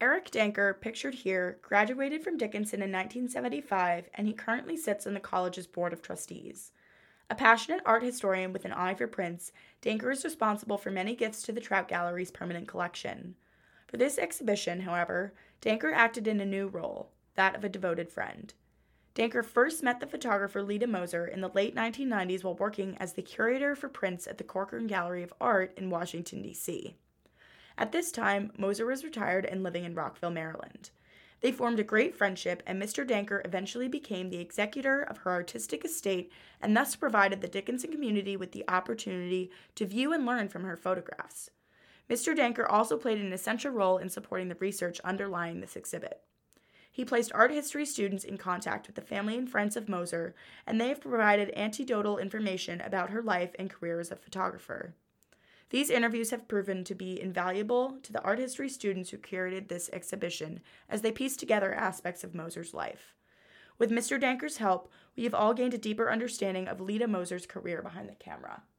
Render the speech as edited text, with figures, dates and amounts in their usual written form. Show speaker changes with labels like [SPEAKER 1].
[SPEAKER 1] Eric Danker, pictured here, graduated from Dickinson in 1975, and he currently sits on the college's board of trustees. A passionate art historian with an eye for prints, Danker is responsible for many gifts to the Trout Gallery's permanent collection. For this exhibition, however, Danker acted in a new role, that of a devoted friend. Danker first met the photographer Lita Moser in the late 1990s while working as the curator for prints at the Corcoran Gallery of Art in Washington, D.C. At this time, Moser was retired and living in Rockville, Maryland. They formed a great friendship, and Mr. Danker eventually became the executor of her artistic estate and thus provided the Dickinson community with the opportunity to view and learn from her photographs. Mr. Danker also played an essential role in supporting the research underlying this exhibit. He placed art history students in contact with the family and friends of Moser, and they have provided anecdotal information about her life and career as a photographer. These interviews have proven to be invaluable to the art history students who curated this exhibition as they piece together aspects of Moser's life. With Mr. Danker's help, we have all gained a deeper understanding of Lita Moser's career behind the camera.